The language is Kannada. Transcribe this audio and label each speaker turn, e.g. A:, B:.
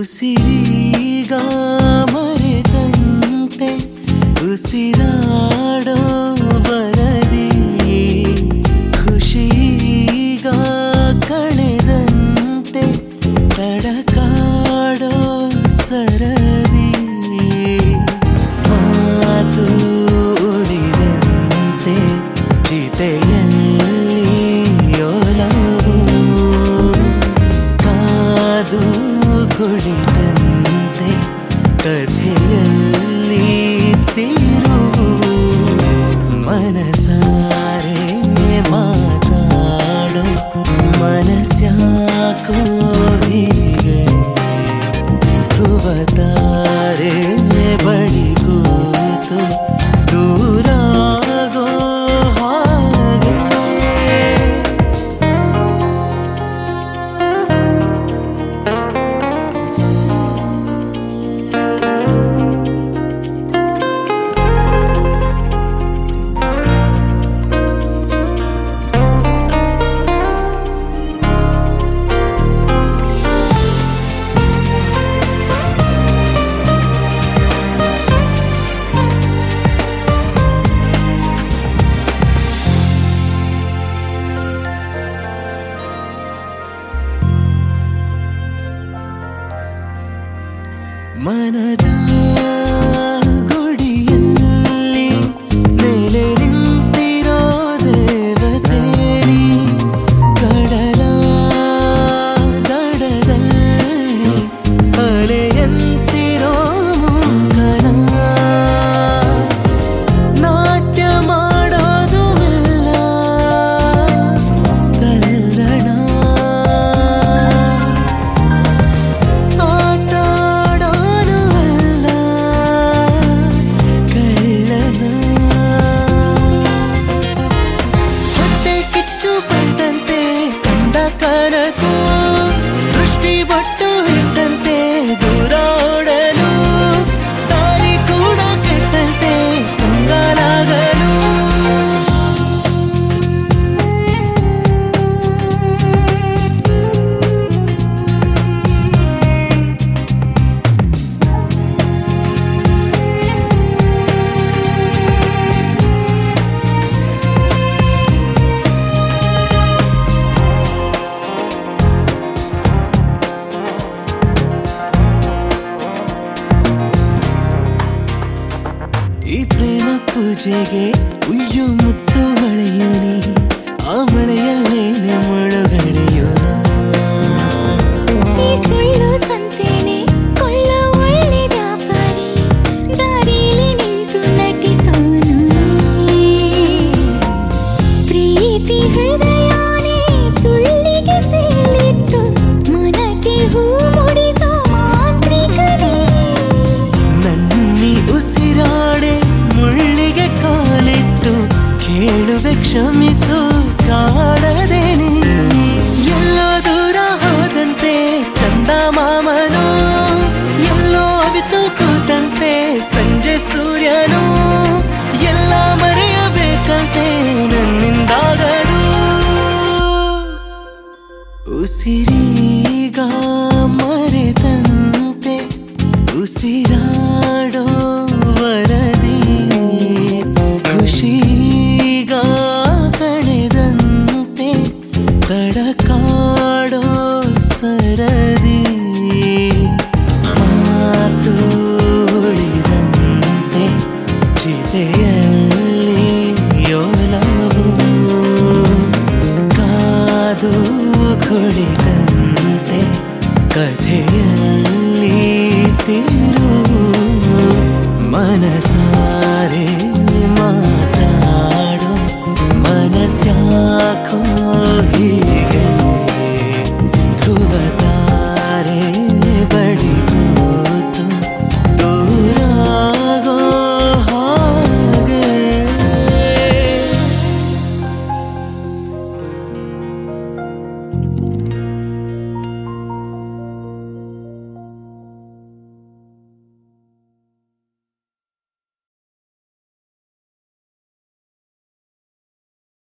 A: ಉಸಿರೀಗ ಮರೆತಂತೆ ಉಸಿರಾಡೋ ಬರದಿ ಖುಷೀಗ ಕಳೆದಂತೆ ತಡಕಾಡೋ ಸರದಿ ಮಾತು ಉಳಿದಂತೆ ಚಿತೆಯಲ್ಲಿ ಯೋಲವು ಕಾದು ಕುಳಿತಂತೆ ಕಥೆಯಲ್ಲಿ ತಿರುವು ಮನಸಾರೆ ಮಾತಾಡೋ ಮನಸ್ಯಾಕೋ ಹೀಗೆ ಧ್ರುವತಾರೆ ಬಳಿ ಕೂತು ದೂರಾಗೋ ಹಾಗೆ ಮನದ ಗುಡಿಯಲ್ಲಿ ನೆಲೆ ನಿಂತಿರೋ ದೇವತೇರಿ ಕಡಲ ದಡದಲ್ಲಿ ಅಲೆಯಂತಿರೋ ಮುಂಗನ ನಾಟ್ಯ ಮಾಡೋದು ಮೆಲ್ಲ ತಲ್ಲಣ ಕನಸು ದೃಷ್ಟಿ ಬಟ್ಟು ಇಟ್ಟಂತೆ ದೂರ ಓಡಲು ದಾರಿ ಕೂಡ ಕೆಟ್ಟಂತೆ ಕಂಗಾಲಾಗಲು ಈ ಪ್ರೇಮ ಪೂಜೆಗೆ ಉಯ್ಯು ಮುತ್ತು ಮಳೆಯೋನಿ ಆ ಮಳೆಯಲ್ಲೇನೆ ಮುಳುಗಡೆಯೋನ
B: ಸುಳ್ಳು ಸಂತೇನೆ ಕೊಳ್ಳ ಒಳ್ಳೆ ವ್ಯಾಪಾರಿ ದಾರಿಲಿ ನಿಂತು ನಟಿಸೋನು ಪ್ರೀತಿ ಹೃದಯನೇ ಸುಳ್ಳಿಗೆ ಸೇಲಿಟ್ಟು ಮನಕ್ಕೆ ಹೂ ಮುಡಿಸೋ ಮಾಂತ್ರಿಕನೇ
A: ನನ್ನಿ ಉಸಿರಾಡೆ ಮುಳ್ಳಿಗೆ ಕಾಲಿಟ್ಟು ಕೇಳುವೆ ಕ್ಷಮಿಸು ಕಾಡದೇನೆ ಎಲ್ಲೋ ದೂರ ಹೋದಂತೆ ಚಂದ ಮಾಮನು ಎಲ್ಲೋ ಅವಿತು ಕೂತಂತೆ ಸಂಜೆ ಸೂರ್ಯನು ಎಲ್ಲ ಮರೆಯಬೇಕಂತೆ ನನ್ನಿಂದಾಗದು ಉಸಿರೀಗ ಮರೆತಂತೆ ಉಸಿರಾಡೋ ವರದಿ ಖುಷೀಗ ಕಳೆದಂತೆ ತಡಕಾಡೋ ಸರದಿ ಮಾತು ಉಳಿದಂತೆ ಚಿತೆಯಲ್ಲಿ ಯೋಲವು ಕಾದು ಕುಳಿತಂತೆ ಕಥೆಯಲ್ಲಿ ತಿರುವು ಮನಸಾರೆ ಮಾತಾಡೋ ಮನಸ್ಯಾಕೋ ಹೀಗೆ ಧ್ರುವತಾರೆ ಬಳಿ